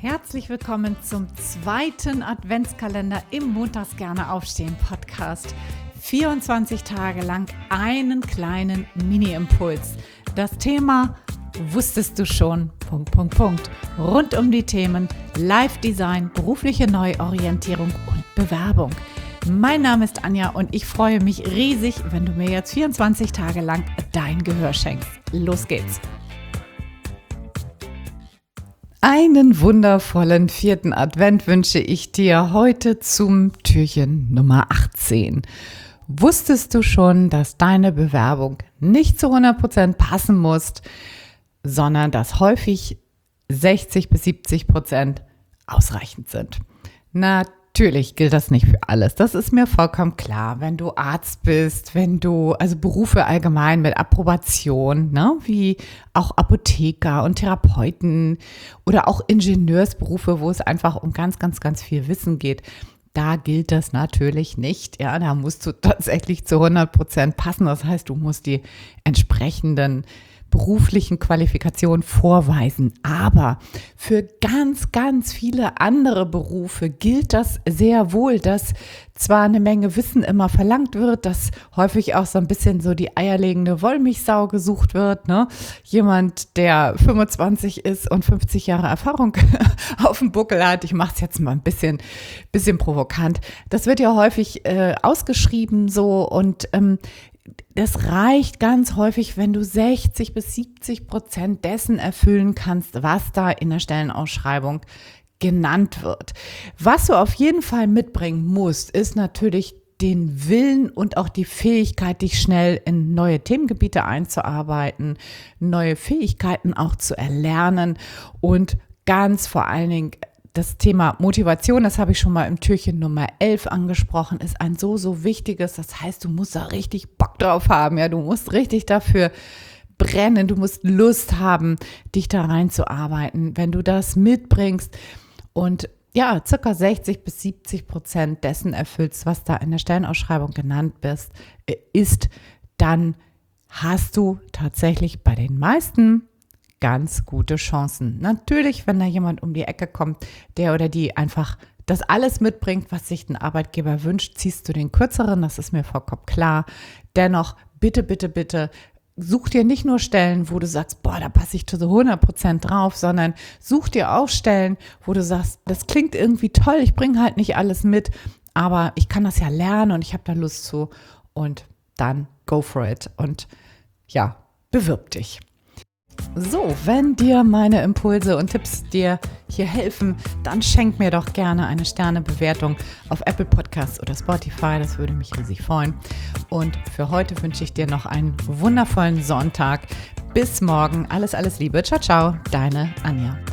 Herzlich willkommen zum zweiten Adventskalender im Montags gerne aufstehen Podcast. 24 Tage lang einen kleinen Mini-Impuls. Das Thema wusstest du schon, ... Rund um die Themen Live-Design, berufliche Neuorientierung und Bewerbung. Mein Name ist Anja und ich freue mich riesig, wenn du mir jetzt 24 Tage lang dein Gehör schenkst. Los geht's! Einen wundervollen 4. Advent wünsche ich dir heute zum Türchen Nummer 18. Wusstest du schon, dass deine Bewerbung nicht zu 100% passen muss, sondern dass häufig 60-70% ausreichend sind? Natürlich gilt das nicht für alles. Das ist mir vollkommen klar. Wenn du Arzt bist, also Berufe allgemein mit Approbation, ne, wie auch Apotheker und Therapeuten oder auch Ingenieursberufe, wo es einfach um ganz, ganz, ganz viel Wissen geht, da gilt das natürlich nicht. Ja, da musst du tatsächlich zu 100% passen. Das heißt, du musst die entsprechenden beruflichen Qualifikationen vorweisen. Aber für ganz, ganz viele andere Berufe gilt das sehr wohl, dass zwar eine Menge Wissen immer verlangt wird, dass häufig auch so ein bisschen so die eierlegende Wollmilchsau gesucht wird, ne? Jemand, der 25 ist und 50 Jahre Erfahrung auf dem Buckel hat. Ich mache es jetzt mal ein bisschen provokant. Das wird ja häufig ausgeschrieben so und das reicht ganz häufig, wenn du 60-70% dessen erfüllen kannst, was da in der Stellenausschreibung genannt wird. Was du auf jeden Fall mitbringen musst, ist natürlich den Willen und auch die Fähigkeit, dich schnell in neue Themengebiete einzuarbeiten, neue Fähigkeiten auch zu erlernen und ganz vor allen Dingen das Thema Motivation, das habe ich schon mal im Türchen Nummer 11 angesprochen, ist ein so wichtiges. Das heißt, du musst da richtig Bock drauf haben. Ja, du musst richtig dafür brennen. Du musst Lust haben, dich da reinzuarbeiten. Wenn du das mitbringst und ja, circa 60-70% dessen erfüllst, was da in der Stellenausschreibung genannt ist, dann hast du tatsächlich bei den meisten ganz gute Chancen. Natürlich, wenn da jemand um die Ecke kommt, der oder die einfach das alles mitbringt, was sich ein Arbeitgeber wünscht, ziehst du den kürzeren, das ist mir vollkommen klar. Dennoch, bitte, such dir nicht nur Stellen, wo du sagst, da passe ich zu so 100% drauf, sondern such dir auch Stellen, wo du sagst, das klingt irgendwie toll, ich bringe halt nicht alles mit, aber ich kann das ja lernen und ich habe da Lust zu und dann go for it und ja, bewirb dich. So, wenn dir meine Impulse und Tipps dir hier helfen, dann schenk mir doch gerne eine Sternebewertung auf Apple Podcasts oder Spotify, das würde mich riesig freuen. Und für heute wünsche ich dir noch einen wundervollen Sonntag. Bis morgen, alles Liebe, ciao, deine Anja.